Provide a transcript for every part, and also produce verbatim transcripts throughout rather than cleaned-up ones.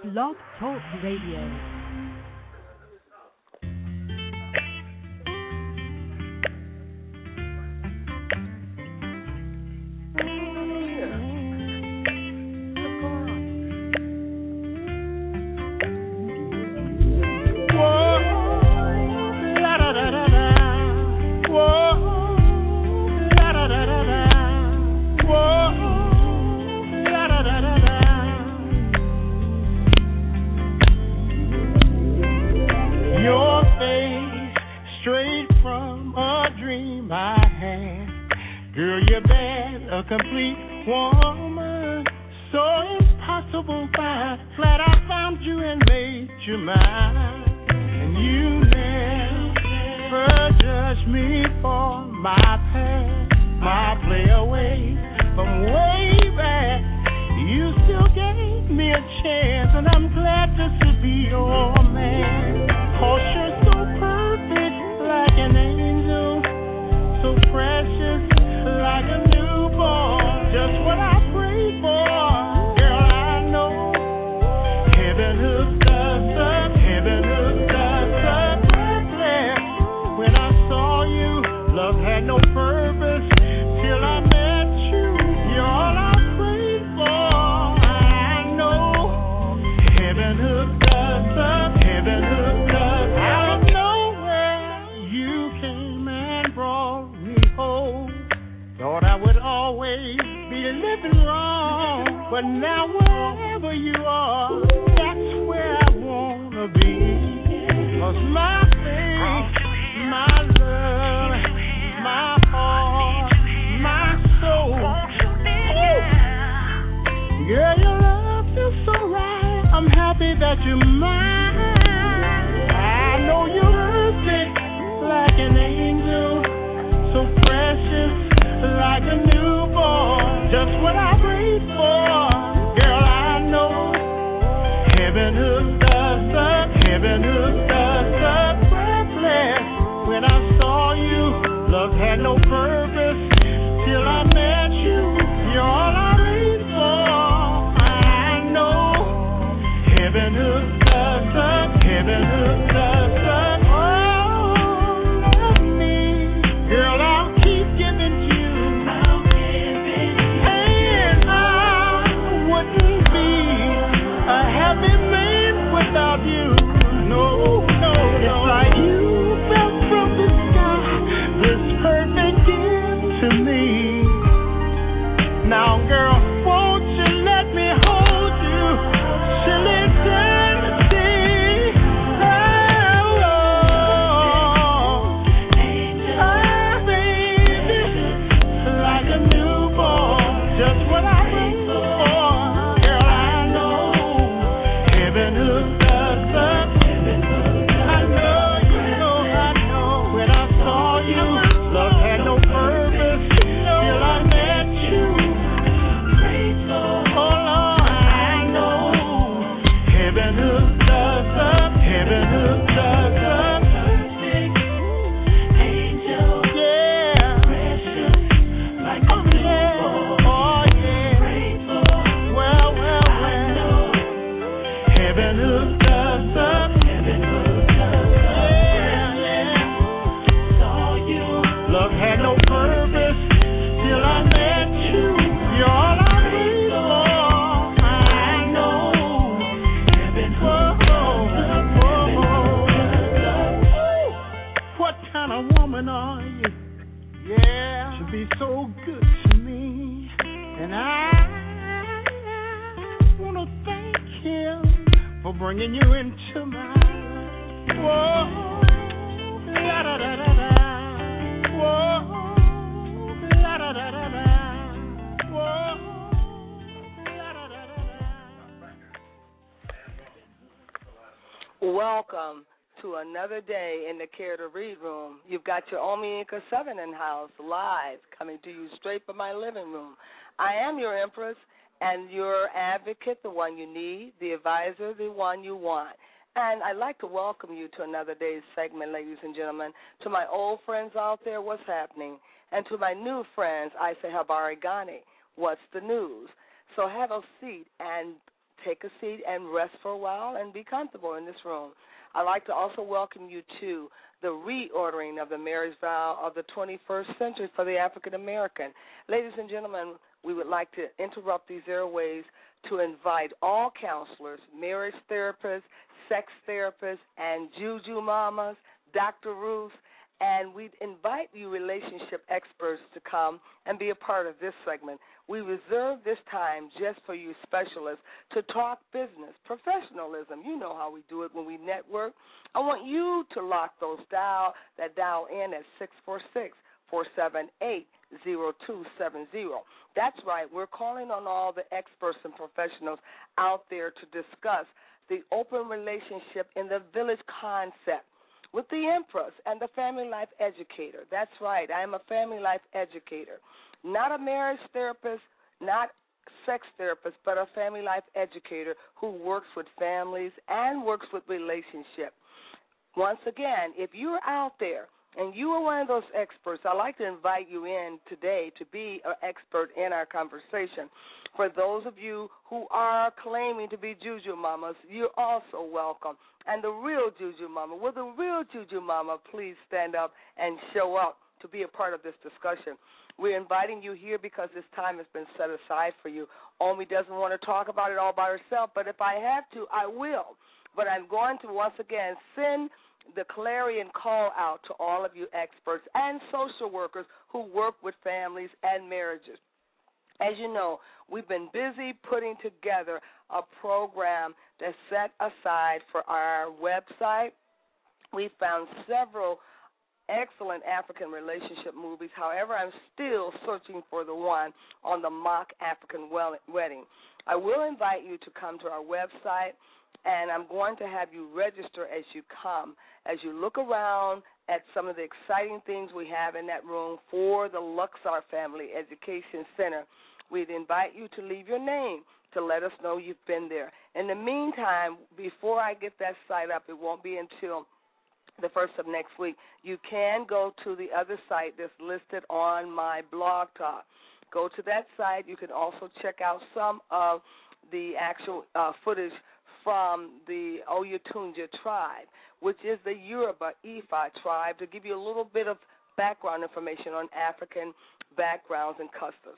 Blog Talk Radio. A complete woman, so impossible by. Glad I found you and made you mine. And you never judge me for my past, my play away from way back. You still gave me a chance, and I'm glad to be your man. 'Cause you're so perfect, like an angel, so precious, like a newborn, just what I prayed for. Girl, I know heaven hooked us up, heaven hooked us up. Breathless when I saw you, love had no purpose till I met you. You're all I prayed for. I know heaven hooked us up, heaven hooked us up. Out of nowhere, you came and brought me home. Thought I would always be living wrong, but now wherever you are, that's where I wanna be. 'Cause my faith, my love, my heart, my soul. Ooh. Girl, your love feels so right. I'm happy that you're mine. I know you're perfect, like an angel, so precious, like a newborn, just what I prayed for. Girl, I know heaven hooked us up, heaven hooked us up. Breathless when I saw you, love had no purpose till I met you. You're all I prayed for. I know heaven hooked us up, heaven hooked us up. Oh, love me, girl, I'll keep giving you. A happy man without you. No, no, no. It's like you fell from the sky, this perfect gift to me. Now, girl, won't you let me hold you till eternity? Oh, oh, baby, like a newborn, just what I prayed for. Heaven hooked us up. I know, you know, I know. When I saw you, love had no purpose till I met you. Oh Lord, I know. Heaven hooked us up. Heaven hooked us up. Angel, yeah, precious, like a newborn. Oh yeah, well, well, well. Heaven hooked us up. Heaven hooked us up. Yeah, yeah. Saw you. Love had no purpose till I met you. You're all I prayed for. I know. Heaven hooked us up. What kind of woman are you? Yeah. Should be so good to me. And I wanna thank him for bringing you into my life. Whoa, la da da da da. Whoa, la da da da da. Whoa, la da da da da. Welcome to another day in the Care to Read room. You've got your Omi Inca seven in house live, coming to you straight from my living room. I am your Empress and your advocate, the one you need, the advisor, the one you want. And I'd like to welcome you to another day's segment, ladies and gentlemen. To my old friends out there, what's happening? And to my new friends, I say Habari Ghani, what's the news? So have a seat and take a seat and rest for a while and be comfortable in this room. I'd like to also welcome you to the reordering of the marriage vow of the twenty-first century for the African American. Ladies and gentlemen, we would like to interrupt these airways to invite all counselors, marriage therapists, sex therapists, and juju mamas, Doctor Ruth, and we'd invite you relationship experts to come and be a part of this segment. We reserve this time just for you specialists to talk business, professionalism. You know how we do it when we network. I want you to lock those dial, that dial in at six four six, four seven eight, zero two seven zero. That's right. We're calling on all the experts and professionals out there to discuss the open relationship in the village concept with the Empress and the Family Life Educator. That's right. I am a Family Life Educator, not a marriage therapist, not sex therapist, but a Family Life Educator who works with families and works with relationships. Once again, if you're out there and you are one of those experts, I'd like to invite you in today to be an expert in our conversation. For those of you who are claiming to be Juju Mamas, you're also welcome. And the real Juju Mama, will the real Juju Mama please stand up and show up to be a part of this discussion? We're inviting you here because this time has been set aside for you. Omi doesn't want to talk about it all by herself, but if I have to, I will. But I'm going to once again send the clarion call out to all of you experts and social workers who work with families and marriages. As you know, we've been busy putting together a program that's set aside for our website. We found several excellent African relationship movies. However, I'm still searching for the one on the mock African wedding. I will invite you to come to our website, and I'm going to have you register as you come, as you look around at some of the exciting things we have in that room for the Luxor Family Education Center. We'd invite you to leave your name to let us know you've been there. In the meantime, before I get that site up, it won't be until the first of next week, you can go to the other site that's listed on my blog talk. Go to that site. You can also check out some of the actual uh, footage from the Oyatunja tribe, which is the Yoruba Ifa tribe, to give you a little bit of background information on African backgrounds and customs.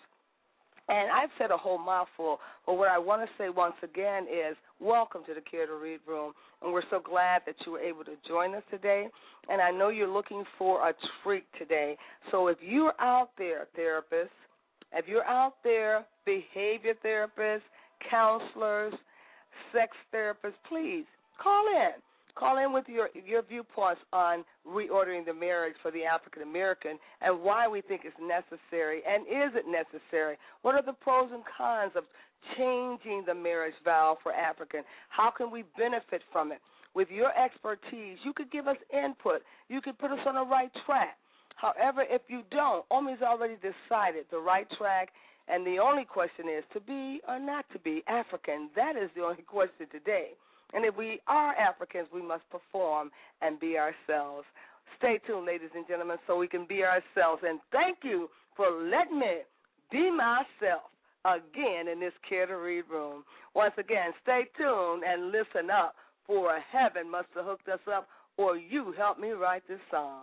And I've said a whole mouthful, but what I want to say once again is welcome to the Care to Read Room, and we're so glad that you were able to join us today. And I know you're looking for a treat today. So if you're out there, therapists, if you're out there, behavior therapists, counselors, sex therapists, please call in. Call in with your, your viewpoints on reordering the marriage for the African American and why we think it's necessary and is it necessary. What are the pros and cons of changing the marriage vow for African? How can we benefit from it? With your expertise, you could give us input. You could put us on the right track. However, if you don't, Omi's already decided the right track, and the only question is to be or not to be African. That is the only question today. And if we are Africans, we must perform and be ourselves. Stay tuned, ladies and gentlemen, so we can be ourselves. And thank you for letting me be myself again in this Care to Read room. Once again, stay tuned and listen up, for heaven must have hooked us up, or you helped me write this song.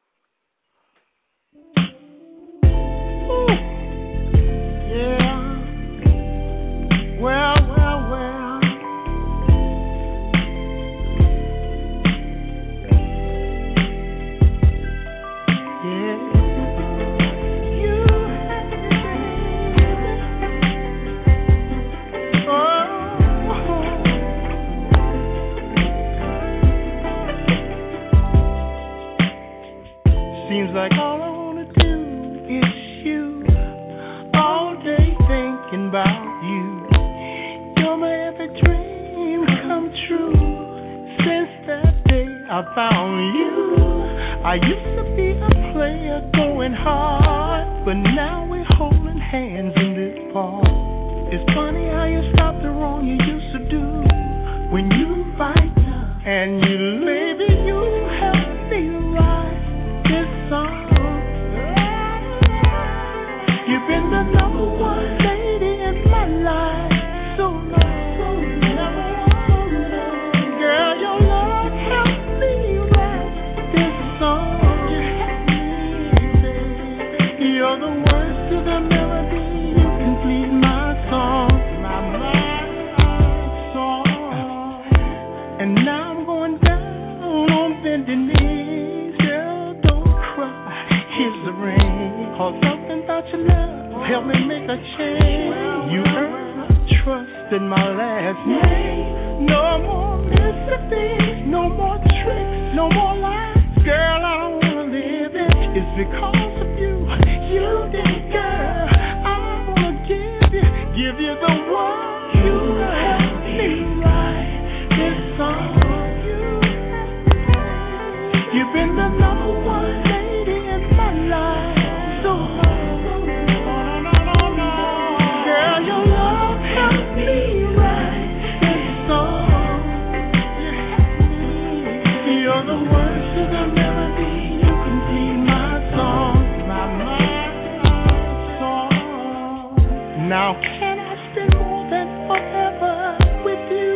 Ooh. Yeah. Well, well, well. Seems like all I wanna do is you, all day thinking about you. You're my every dream come true. Since that day I found you. I used to be a player going hard, but now we're holding hands in this park. It's funny how you stop the wrong you used to do when you fight and you, baby, you help me write this song. You've been the number one lady in my life so long. bending knees, girl, don't cry. Here's the ring. Cause something about your love help me make a change. You earn my trust in my last name. No more Mississippi, no more tricks, no more lies. Girl, I don't wanna live it. It's because of you. You did, girl. I wanna give you, give you the one. You help me write this song. You've been the number one lady in my life. So, girl, your love helped me write this song. You're the words to the melody. You can be my song, my, my song. Now, can I spend more than forever with you?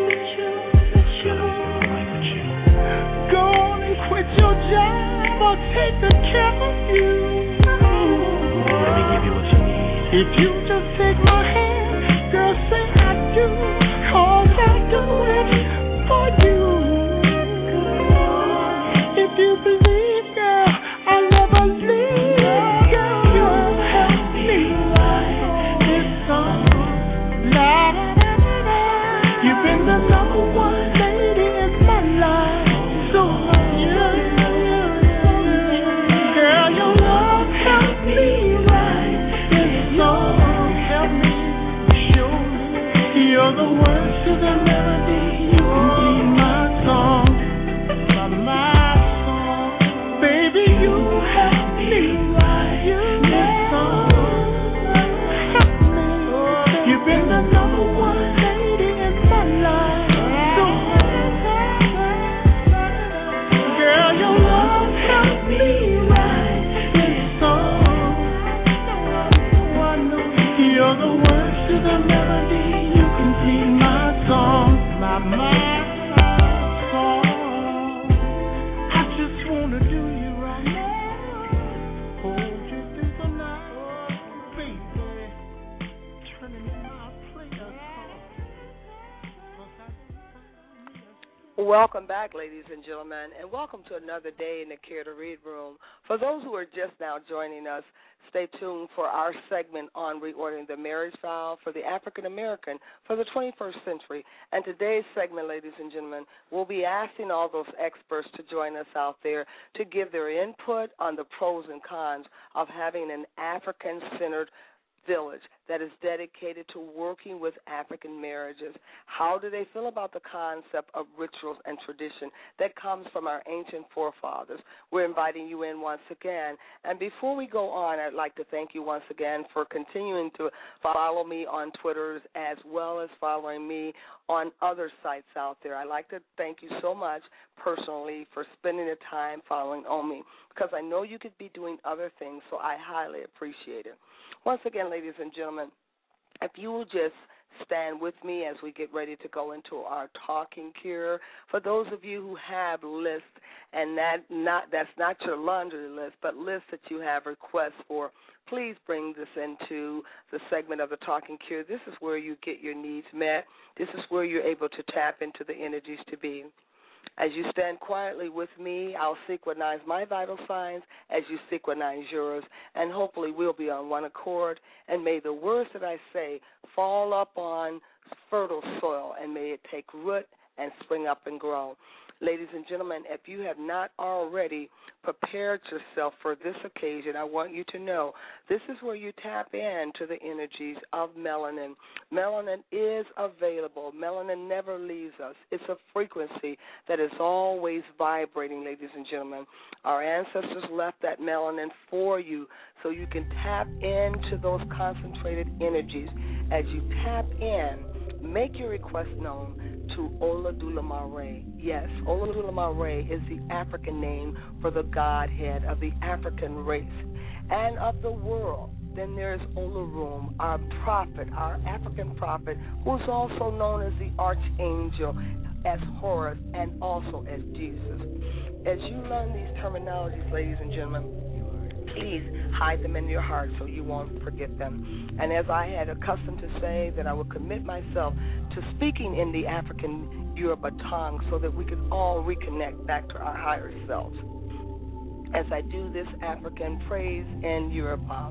Go on and quit your job or take the care of you. Let me give you what you need. If you just take my hand, girl, say I do, cause I do it for you. If you believe, girl, I'll never leave. Girl, you help me write this song. La, la, la, la. You've been the number one lady in my life. So, yeah, girl, your love help me write this song. Help me, show me. You're the words to the melody. You can be my song, my, my song. Baby, you help me write this song. Help me. You've been the number one lady in my life. So, girl, your love help me write this song. You're the words to the melody. You can be my song, my, my song. I just wanna do you right now. Hold you through the night, baby. Turning my player Welcome back, ladies and gentlemen, and welcome to another day in the Care to Read room. For those who are just now joining us, stay tuned for our segment on reordering the marriage vow for the African American for the twenty-first century. And today's segment, ladies and gentlemen, we'll be asking all those experts to join us out there to give their input on the pros and cons of having an African-centered village that is dedicated to working with African marriages. How do they feel about the concept of rituals and tradition that comes from our ancient forefathers? We're inviting you in once again. And before we go on, I'd like to thank you once again for continuing to follow me on Twitter as well as following me on other sites out there. I'd like to thank you so much personally for spending the time following on me because I know you could be doing other things, so I highly appreciate it. Once again, ladies and gentlemen, if you will just stand with me as we get ready to go into our talking cure. For those of you who have lists, and that not that's not your laundry list, but lists that you have requests for, please bring this into the segment of the talking cure. This is where you get your needs met. This is where you're able to tap into the energies to be. As you stand quietly with me, I'll sequenize my vital signs as you sequenize yours, and hopefully we'll be on one accord, and may the words that I say fall up on fertile soil, and may it take root and spring up and grow. Ladies and gentlemen, if you have not already prepared yourself for this occasion, I want you to know this is where you tap into the energies of melanin. Melanin is available. Melanin never leaves us. It's a frequency that is always vibrating, ladies and gentlemen. Our ancestors left that melanin for you so you can tap into those concentrated energies. As you tap in, make your request known to Olodumare. Yes, Olodumare is the African name for the Godhead of the African race and of the world. Then there's Olorum, our prophet, our African prophet, who's also known as the Archangel, as Horus, and also as Jesus. As you learn these terminologies, ladies and gentlemen, please hide them in your heart so you won't forget them. And as I had accustomed to say, that I would commit myself to speaking in the African Yoruba tongue so that we could all reconnect back to our higher selves. As I do this African praise in Yoruba,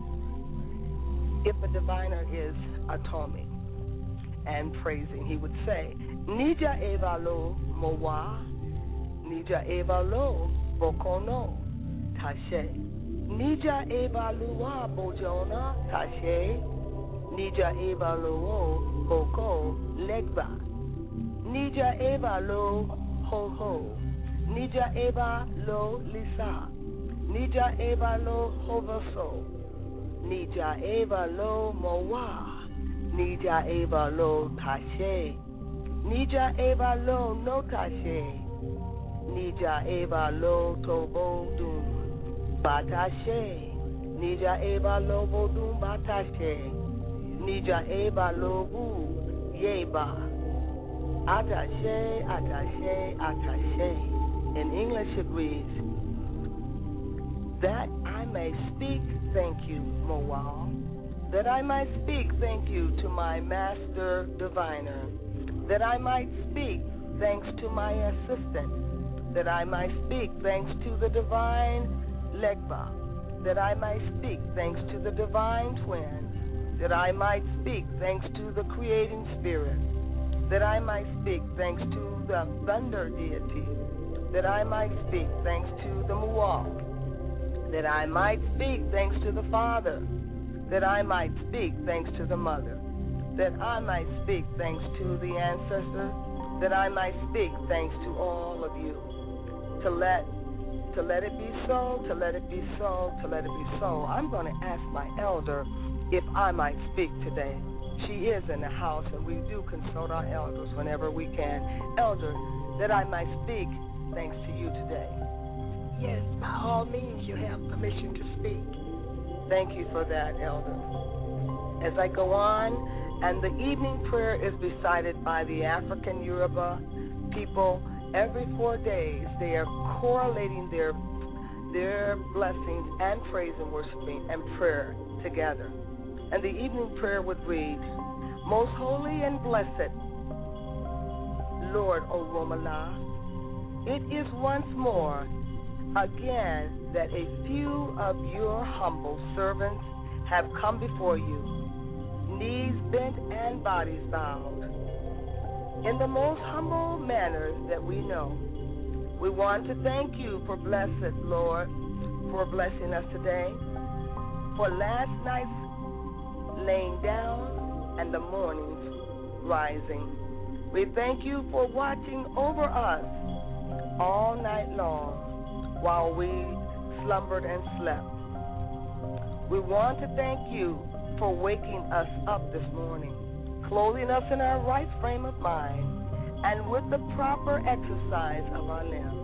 if a diviner is Atomi and praising, he would say, Nija Evalo Mowa, Nija Evalo Bokono, Tashe, Nija Evaluwa Bojona, Tashe, Nija Evalo Boko, Legba, Nija Evalo Ho Ho, Nija Evalo Lisa, Nija Evalo Hovaso, Nija Evalo Mowa, Nija Evalo Tashe, Nija Evalo No Tashe, Nija Evalo Tobo Dum Batashe, Nija Evalo Bodum Batashe, Nija Evalo Bu Yeba, Atashe, Atashe, Atashe. In English it reads, that I may speak, thank you, Moa, that I might speak, thank you to my master diviner, that I might speak, thanks to my assistant, that I might speak, thanks to the divine Legba, that I might speak, thanks to the divine twin, that I might speak, thanks to the creating spirit, that I might speak, thanks to the thunder deity, that I might speak, thanks to the Mual, that I might speak, thanks to the Father, that I might speak, thanks to the Mother, that I might speak, thanks to the ancestor, that I might speak, thanks to all of you, to let to let it be so, to let it be so, to let it be so. I'm going to ask my elder if I might speak today. She is in the house, and we do consult our elders whenever we can. Elder, that I might speak, thanks to you today. Yes, by all means, you have permission to speak. Thank you for that, Elder. As I go on, and the evening prayer is recited by the African Yoruba people every four days. They are correlating their their blessings and praise and worshiping and prayer together. And the evening prayer would read, Most holy and blessed Lord Oromala, it is once more again that a few of your humble servants have come before you, knees bent and bodies bowed. In the most humble manner that we know, we want to thank you for blessed, Lord, for blessing us today, for last night's laying down and the morning's rising. We thank you for watching over us all night long while we slumbered and slept. We want to thank you for waking us up this morning, clothing us in our right frame of mind, and with the proper exercise of our limbs.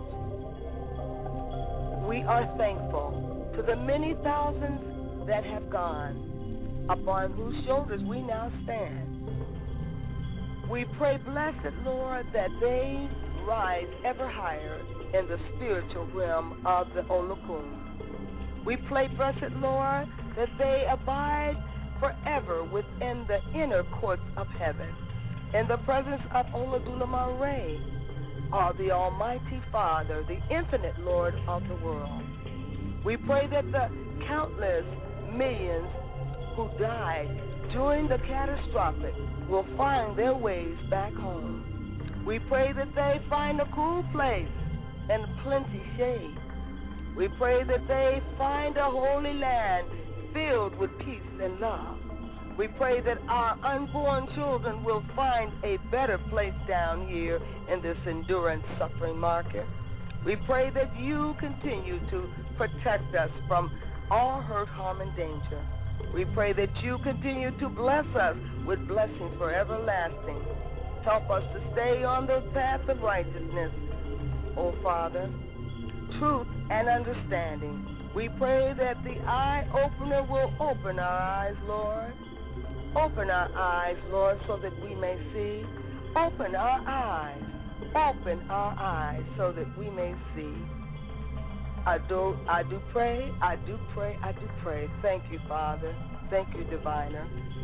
We are thankful to the many thousands that have gone, upon whose shoulders we now stand. We pray, blessed Lord, that they rise ever higher in the spiritual realm of the Olokun. We pray, blessed Lord, that they abide forever within the inner courts of heaven, in the presence of Olodumare, or the Almighty Father, the infinite Lord of the world. We pray that the countless millions who died during the catastrophic will find their ways back home. We pray that they find a cool place and plenty shade. We pray that they find a holy land filled with peace and love. We pray that our unborn children will find a better place down here in this endurance suffering market. We pray that you continue to protect us from all hurt, harm, and danger. We pray that you continue to bless us with blessings for everlasting. Help us to stay on the path of righteousness, O Father, truth and understanding. We pray that the eye opener will open our eyes, Lord. Open our eyes, Lord, so that we may see. Open our eyes. Open our eyes so that we may see. I do, I do pray, I do pray, I do pray. Thank you, Father. Thank you, Diviner.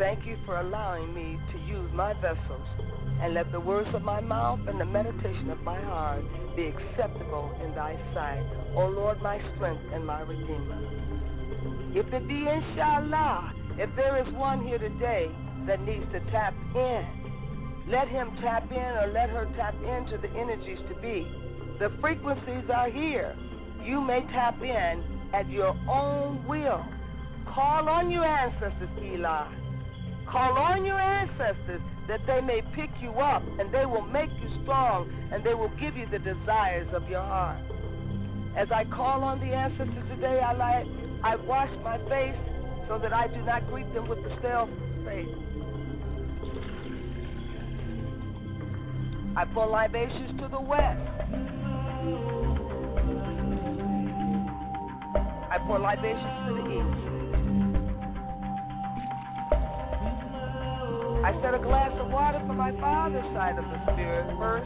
Thank you for allowing me to use my vessels, and let the words of my mouth and the meditation of my heart be acceptable in thy sight, O Lord, my strength and my redeemer. If it be inshallah, if there is one here today that needs to tap in, let him tap in or let her tap into the energies to be. The frequencies are here. You may tap in at your own will. Call on your ancestors, Eli. Call on your ancestors that they may pick you up, and they will make you strong, and they will give you the desires of your heart. As I call on the ancestors today, I, lie, I wash my face so that I do not greet them with the stale face. I pour libations to the west. I pour libations to the east. I set a glass of water for my father's side of the spirit first.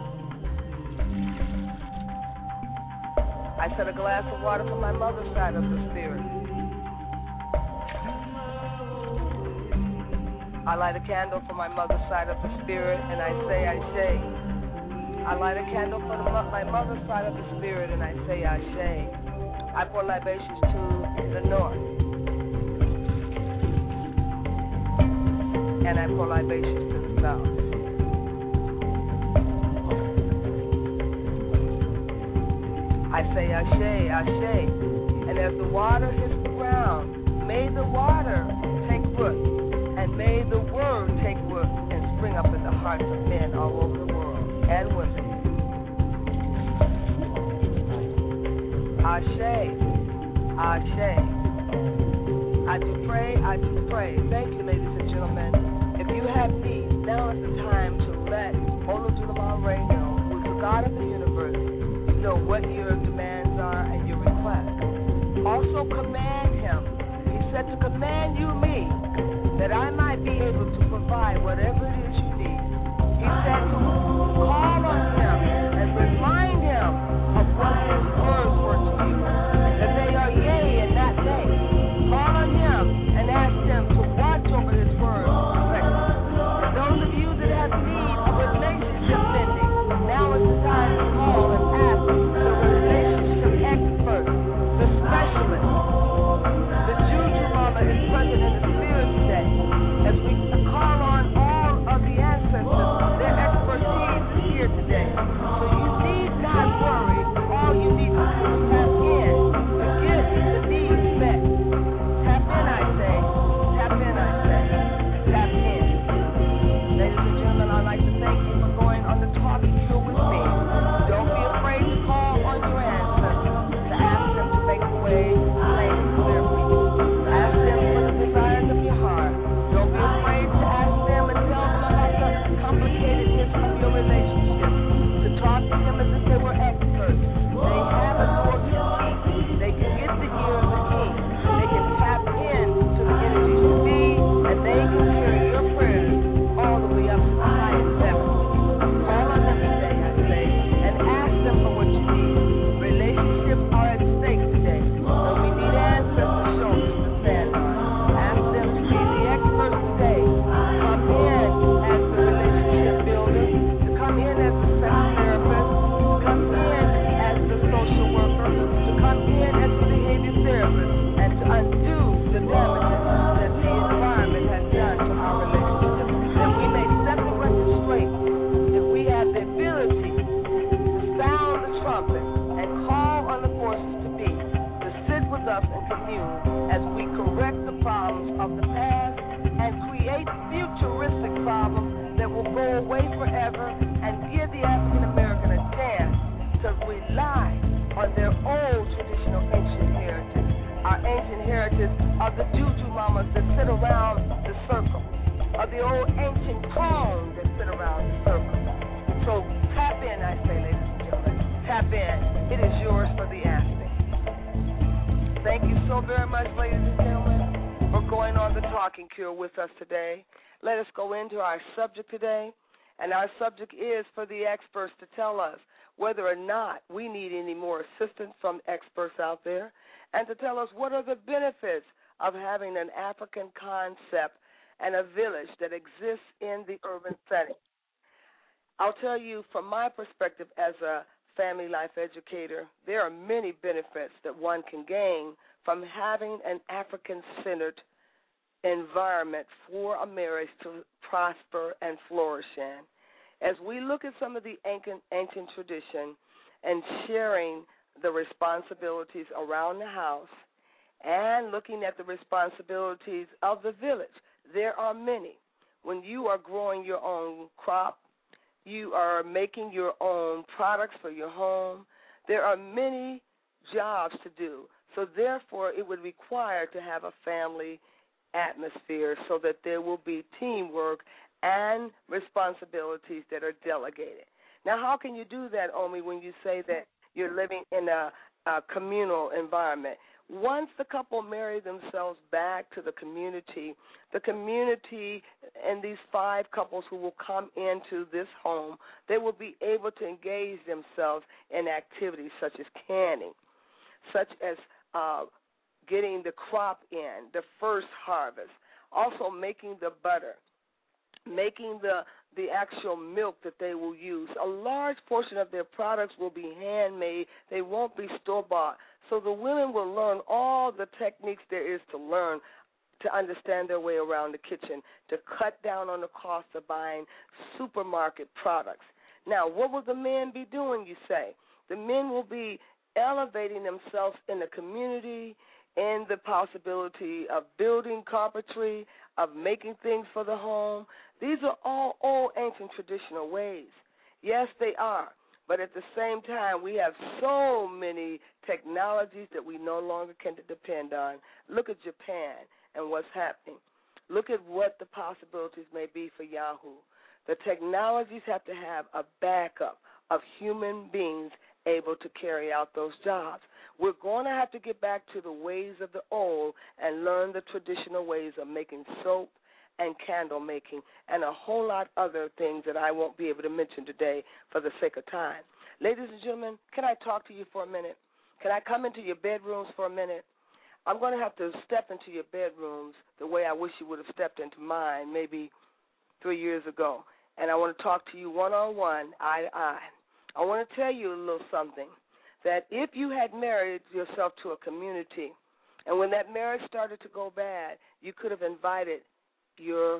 I set a glass of water for my mother's side of the spirit. I light a candle for my mother's side of the spirit, and I say, I say. I light a candle for the, my mother's side of the spirit, and I say, I say. I pour libations to the north, and I pour libations to the south. I say, Ashe, Ashe, and as the water hits the ground, may the water take root, and may the word take root and spring up in the hearts of men all over the world and women. Ashe, Ashe. I do pray, I do pray. Thank you, ladies and gentlemen. If you have needs, now is the time to let Olodumare Radio, who is the God of the universe, know what your demands are and your requests. Also command him. He said to command you me, that I might be able to provide whatever it is you need. He said to call on him and remind him of what his words were to you, that they are yea and not nay. Call on him and ask him to watch over his words. And those of you that have need of relationship mending, now is the time to call and ask the relationship expert, the specialist. The Juju Mama is present in the spirit today. As we call on all of the ancestors, their expertise is here today. So you need not worry. All you need to do is tap in to get the needs met. Tap in, I say. Tap in, I say. Tap in. Ladies and gentlemen, I'd like to thank you for going on the talking tour with me. Don't be afraid to call on your ancestors to ask them to make the way plain and clear for you. Ask them for the desires of your heart. Don't be afraid to ask them and tell them about the complicatedness of your relationship. To talk to them as if they were experts. They have a door to see. They can get the ear of the king. They can tap in to the energies to be, and they can carry your prayers all the way up to the highest heaven. Call on them today, I say, and ask them for what you need. Relationships are at stake today, and we need ancestors' shoulders to stand on. Ask them to be the experts today. Come in as the relationship builder, to come in as the sex therapist, to come in as the social worker, to come in as the behavior therapist, and to undo the damages that the environment has done to our relationship. That we may set the record straight. If we have the ability to sound the trumpet and call on the forces to be, to sit with us and commune as we correct the problems of the past and create futuristic problems that will go away forever and give the African American a chance to rely on their old traditional ancient heritage. Our ancient heritage of the Juju Mamas that sit around the circle, of the old ancient tones that sit around the circle. So tap in, I say, ladies and gentlemen. Tap in. It is yours for the asking. Thank you so very much, ladies and gentlemen, for going on the talking cure with us today. Let us go into our subject today, and our subject is for the experts to tell us whether or not we need any more assistance from experts out there, and to tell us what are the benefits of having an African concept and a village that exists in the urban setting. I'll tell you from my perspective as a family life educator, there are many benefits that one can gain from having an African-centered environment for a marriage to prosper and flourish in. As we look at some of the ancient, ancient tradition and sharing the responsibilities around the house and looking at the responsibilities of the village, there are many. When you are growing your own crop, you are making your own products for your home, there are many jobs to do. So therefore, it would require to have a family atmosphere so that there will be teamwork and responsibilities that are delegated. Now, how can you do that, Omi, when you say that you're living in a, a communal environment? Once the couple marry themselves back to the community, the community and these five couples who will come into this home, they will be able to engage themselves in activities such as canning, such as uh, getting the crop in, the first harvest, also making the butter, making the the actual milk that they will use. A large portion of their products will be handmade. They won't be store-bought. So the women will learn all the techniques there is to learn to understand their way around the kitchen, to cut down on the cost of buying supermarket products. Now, what will the men be doing, you say? The men will be elevating themselves in the community, in the possibility of building carpentry, of making things for the home. These are all old, ancient, traditional ways. Yes, they are. But at the same time, we have so many technologies that we no longer can depend on. Look at Japan and what's happening. Look at what the possibilities may be for Yahoo. The technologies have to have a backup of human beings able to carry out those jobs. We're going to have to get back to the ways of the old and learn the traditional ways of making soap and candle making and a whole lot other things that I won't be able to mention today for the sake of time. Ladies and gentlemen, can I talk to you for a minute? Can I come into your bedrooms for a minute? I'm going to have to step into your bedrooms the way I wish you would have stepped into mine maybe three years ago. And I want to talk to you one-on-one, eye to eye. I want to tell you a little something, that if you had married yourself to a community, and when that marriage started to go bad, you could have invited your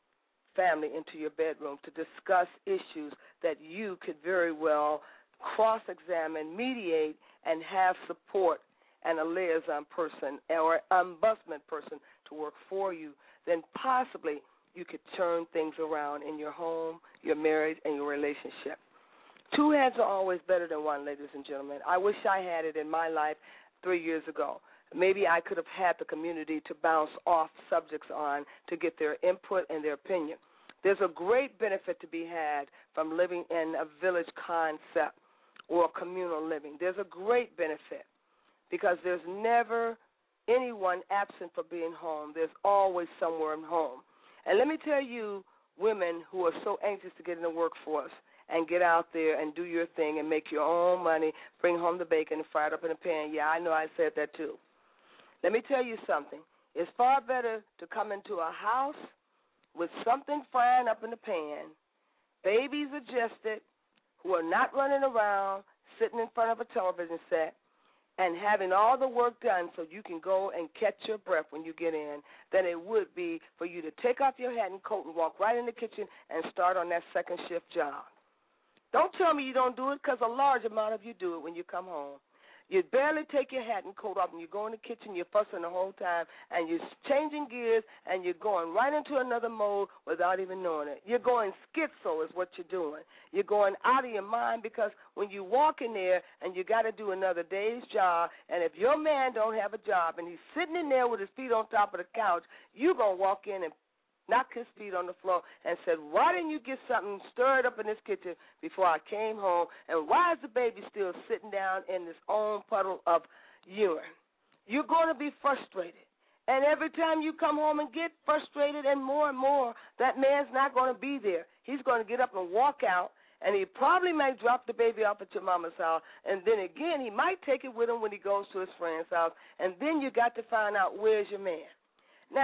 family into your bedroom to discuss issues that you could very well cross-examine, mediate, and have support and a liaison person or ombudsman person to work for you, then possibly you could turn things around in your home, your marriage, and your relationship. Two heads are always better than one, ladies and gentlemen. I wish I had it in my life three years ago. Maybe I could have had the community to bounce off subjects on to get their input and their opinion. There's a great benefit to be had from living in a village concept or communal living. There's a great benefit because there's never anyone absent for being home. There's always somewhere home. And let me tell you, women who are so anxious to get in the workforce and get out there and do your thing and make your own money, bring home the bacon and fry it up in a pan. Yeah, I know I said that too. Let me tell you something. It's far better to come into a house with something frying up in the pan, babies adjusted, who are not running around, sitting in front of a television set, and having all the work done so you can go and catch your breath when you get in, than it would be for you to take off your hat and coat and walk right in the kitchen and start on that second shift job. Don't tell me you don't do it, because a large amount of you do it when you come home. You barely take your hat and coat off, and you go in the kitchen, you're fussing the whole time, and you're changing gears, and you're going right into another mode without even knowing it. You're going schizo is what you're doing. You're going out of your mind, because when you walk in there and you got to do another day's job, and if your man don't have a job and he's sitting in there with his feet on top of the couch, you're going to walk in and knock his feet on the floor and said, why didn't you get something stirred up in this kitchen before I came home? And why is the baby still sitting down in this own puddle of urine? You're going to be frustrated. And every time you come home and get frustrated and more and more, that man's not going to be there. He's going to get up and walk out, and he probably may drop the baby off at your mama's house. And then again, he might take it with him when he goes to his friend's house. And then you got to find out, where's your man? Now,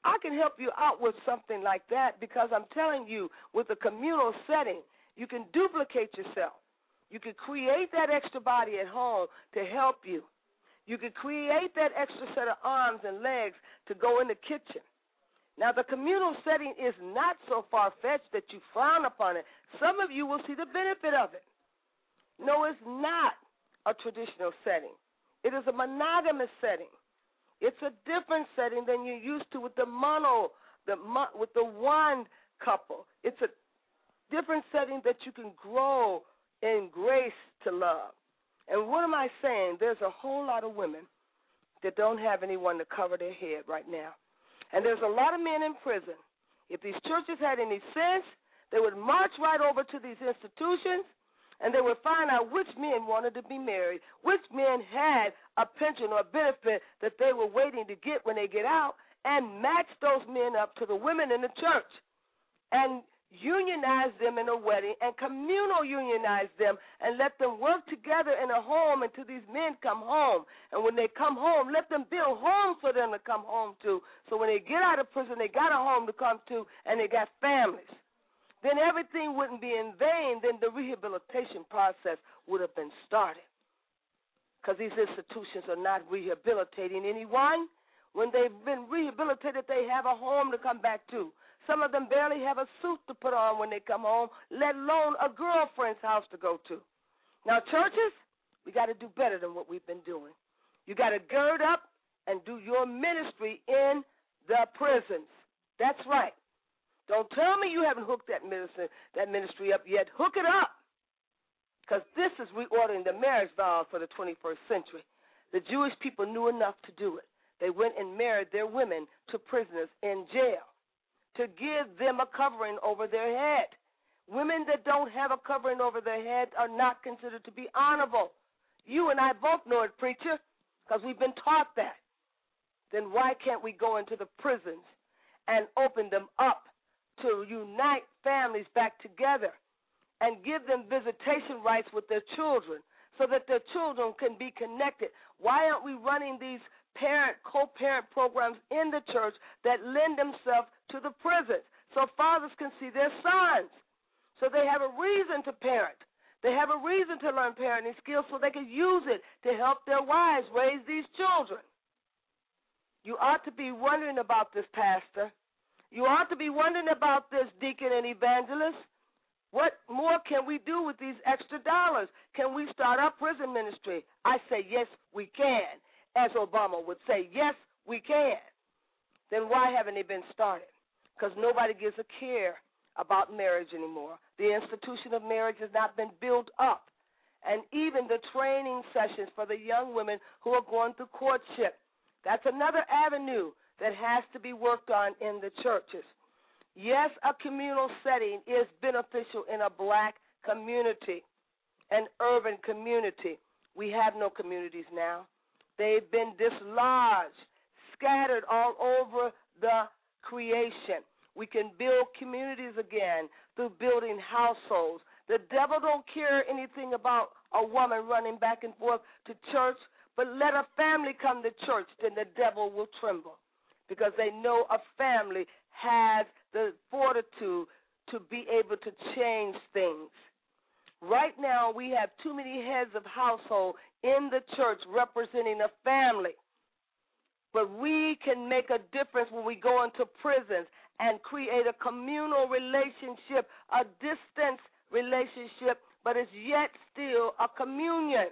I can help you out with something like that because I'm telling you, with a communal setting, you can duplicate yourself. You can create that extra body at home to help you. You can create that extra set of arms and legs to go in the kitchen. Now, the communal setting is not so far-fetched that you frown upon it. Some of you will see the benefit of it. No, it's not a traditional setting. It is a monogamous setting. It's a different setting than you're used to with the mono, the with the one couple. It's a different setting that you can grow in grace to love. And what am I saying? There's a whole lot of women that don't have anyone to cover their head right now. And there's a lot of men in prison. If these churches had any sense, they would march right over to these institutions and they would find out which men wanted to be married, which men had a pension or a benefit that they were waiting to get when they get out, and match those men up to the women in the church and unionize them in a wedding and communal unionize them and let them work together in a home until these men come home. And when they come home, let them build homes for them to come home to. So when they get out of prison, they got a home to come to and they got families. Then everything wouldn't be in vain. Then the rehabilitation process would have been started. Because these institutions are not rehabilitating anyone. When they've been rehabilitated, they have a home to come back to. Some of them barely have a suit to put on when they come home, let alone a girlfriend's house to go to. Now, churches, we got to do better than what we've been doing. You got to gird up and do your ministry in the prisons. That's right. Don't tell me you haven't hooked that ministry, that ministry up yet. Hook it up. Because this is reordering the marriage vows for the twenty-first century. The Jewish people knew enough to do it. They went and married their women to prisoners in jail to give them a covering over their head. Women that don't have a covering over their head are not considered to be honorable. You and I both know it, preacher, because we've been taught that. Then why can't we go into the prisons and open them up to unite families back together and give them visitation rights with their children so that their children can be connected? Why aren't we running these parent, co-parent programs in the church that lend themselves to the prisons so fathers can see their sons, so they have a reason to parent? They have a reason to learn parenting skills so they can use it to help their wives raise these children. You ought to be wondering about this, pastor. You ought to be wondering about this, deacon and evangelist. What more can we do with these extra dollars? Can we start our prison ministry? I say, yes, we can. As Obama would say, yes, we can. Then why haven't they been started? Because nobody gives a care about marriage anymore. The institution of marriage has not been built up. And even the training sessions for the young women who are going through courtship, that's another avenue that has to be worked on in the churches. Yes, a communal setting is beneficial in a black community, an urban community. We have no communities now. They've been dislodged, scattered all over the creation. We can build communities again through building households. The devil don't care anything about a woman running back and forth to church, but let a family come to church, then the devil will tremble because they know a family has the fortitude to be able to change things. Right now, we have too many heads of household in the church representing a family. But we can make a difference when we go into prisons and create a communal relationship, a distance relationship, but it's yet still a communion.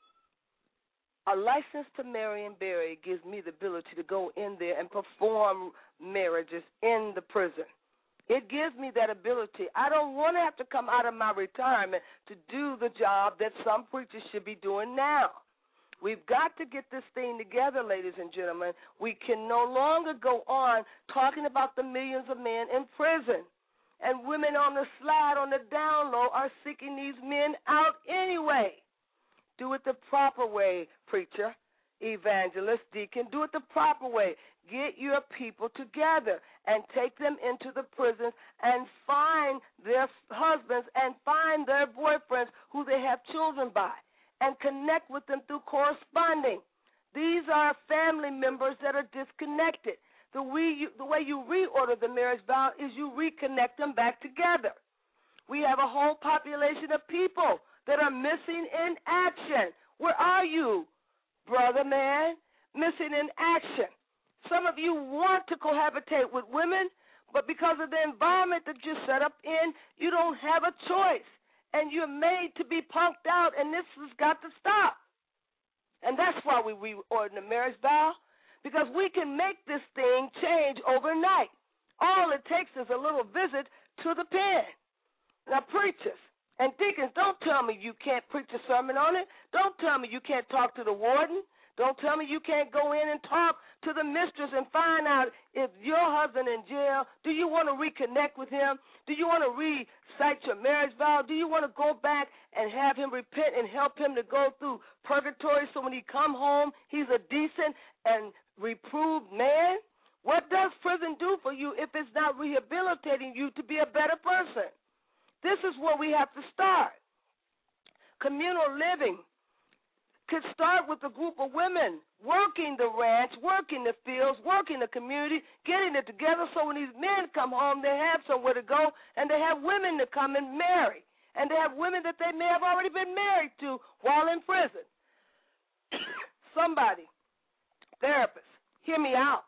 A license to marry and bury gives me the ability to go in there and perform marriages in the prison. It gives me that ability. I don't want to have to come out of my retirement to do the job that some preachers should be doing now. We've got to get this thing together, ladies and gentlemen. We can no longer go on talking about the millions of men in prison. And women on the slide, on the down low, are seeking these men out anyway. Do it the proper way, preacher, evangelist, deacon. Do it the proper way. Get your people together and take them into the prisons and find their husbands and find their boyfriends who they have children by and connect with them through corresponding. These are family members that are disconnected. the way you, the way you reorder the marriage vow is you reconnect them back together. We have a whole population of people that are missing in action. Where are you, brother man? Missing in action. Some of you want to cohabitate with women, but because of the environment that you're set up in, you don't have a choice. And you're made to be punked out, and this has got to stop. And that's why we reorder the marriage vow, because we can make this thing change overnight. All it takes is a little visit to the pen. Now, preachers and deacons, don't tell me you can't preach a sermon on it. Don't tell me you can't talk to the warden. Don't tell me you can't go in and talk to the mistress and find out if your husband in jail, do you want to reconnect with him? Do you want to recite your marriage vow? Do you want to go back and have him repent and help him to go through purgatory so when he come home, he's a decent and reproved man? What does prison do for you if it's not rehabilitating you to be a better person? This is where we have to start. Communal living could start with a group of women working the ranch, working the fields, working the community, getting it together so when these men come home, they have somewhere to go, and they have women to come and marry. And they have women that they may have already been married to while in prison. Somebody, therapist, hear me out.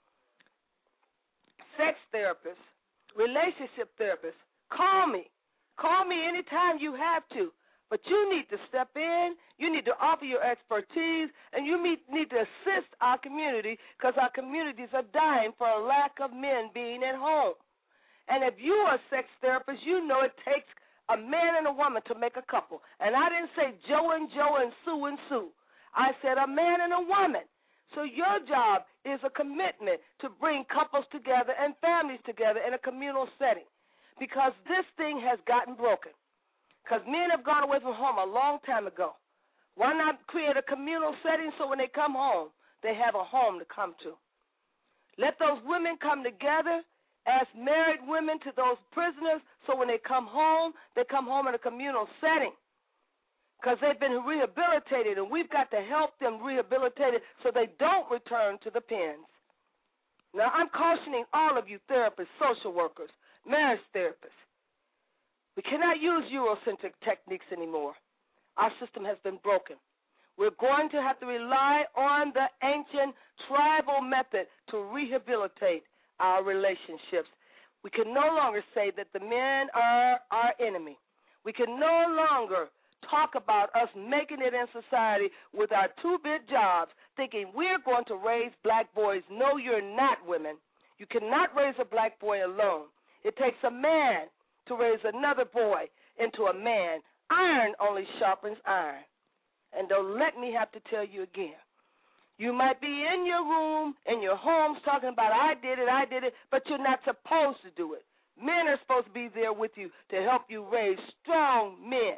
Sex therapist, relationship therapist, call me. Call me anytime you have to. But you need to step in, you need to offer your expertise, and you need, need to assist our community because our communities are dying for a lack of men being at home. And if you are a sex therapist, you know it takes a man and a woman to make a couple. And I didn't say Joe and Joe and Sue and Sue. I said a man and a woman. So your job is a commitment to bring couples together and families together in a communal setting because this thing has gotten broken. Because men have gone away from home a long time ago. Why not create a communal setting so when they come home, they have a home to come to? Let those women come together as married women to those prisoners so when they come home, they come home in a communal setting. Because they've been rehabilitated, and we've got to help them rehabilitate it so they don't return to the pens. Now, I'm cautioning all of you therapists, social workers, marriage therapists. We cannot use Eurocentric techniques anymore. Our system has been broken. We're going to have to rely on the ancient tribal method to rehabilitate our relationships. We can no longer say that the men are our enemy. We can no longer talk about us making it in society with our two-bit jobs, thinking we're going to raise black boys. No, you're not, women. You cannot raise a black boy alone. It takes a man to raise another boy into a man. Iron only sharpens iron. And don't let me have to tell you again. You might be in your room, in your homes, talking about, I did it, I did it, but you're not supposed to do it. Men are supposed to be there with you to help you raise strong men.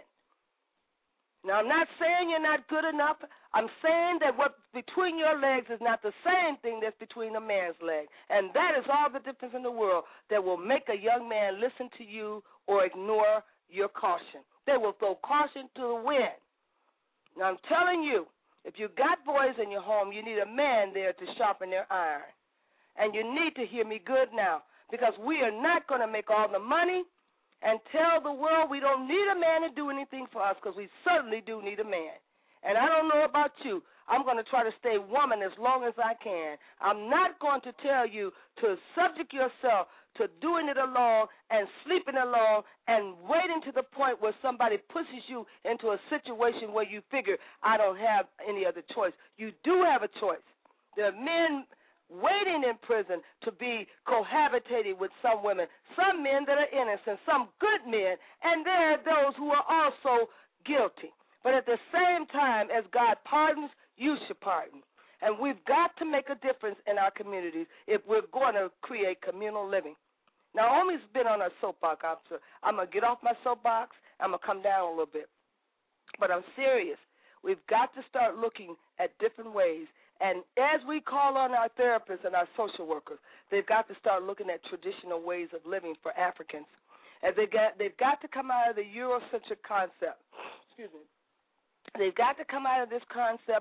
Now, I'm not saying you're not good enough. I'm saying that what's between your legs is not the same thing that's between a man's leg. And that is all the difference in the world that will make a young man listen to you or ignore your caution. They will throw caution to the wind. Now, I'm telling you, if you got boys in your home, you need a man there to sharpen their iron. And you need to hear me good now, because we are not going to make all the money and tell the world we don't need a man to do anything for us, because we certainly do need a man. And I don't know about you. I'm going to try to stay woman as long as I can. I'm not going to tell you to subject yourself to doing it alone and sleeping alone and waiting to the point where somebody pushes you into a situation where you figure, I don't have any other choice. You do have a choice. There are men waiting in prison to be cohabitating with some women, some men that are innocent, some good men, and there are those who are also guilty. But at the same time, as God pardons, you should pardon. And we've got to make a difference in our communities if we're going to create communal living. Naomi's been on her soapbox. I'm going to get off my soapbox. I'm going to come down a little bit. But I'm serious. We've got to start looking at different ways. And as we call on our therapists and our social workers, they've got to start looking at traditional ways of living for Africans. And they got, they've got to come out of the Eurocentric concept. Excuse me. They've got to come out of this concept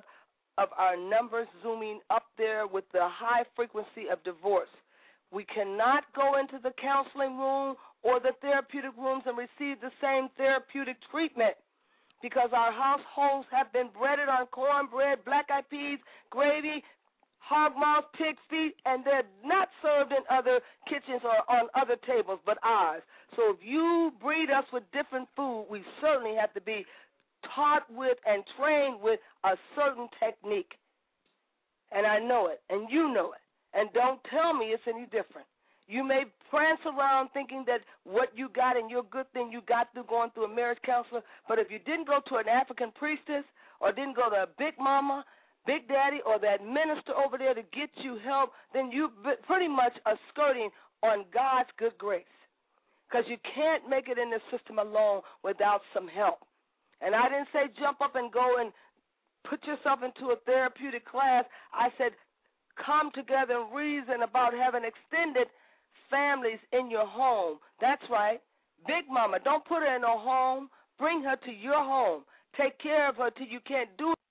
of our numbers zooming up there with the high frequency of divorce. We cannot go into the counseling room or the therapeutic rooms and receive the same therapeutic treatment because our households have been breaded on cornbread, black-eyed peas, gravy, hog maws, pig feet, and they're not served in other kitchens or on other tables but ours. So if you breed us with different food, we certainly have to be taught with and trained with a certain technique. And I know it, and you know it. And don't tell me it's any different. You may prance around thinking that what you got and your good thing you got through going through a marriage counselor, but if you didn't go to an African priestess or didn't go to a big mama, big daddy, or that minister over there to get you help, then you pretty much are skirting on God's good grace because you can't make it in the system alone without some help. And I didn't say jump up and go and put yourself into a therapeutic class. I said come together and reason about having extended families in your home. That's right. Big mama, don't put her in a home. Bring her to your home. Take care of her till you can't do it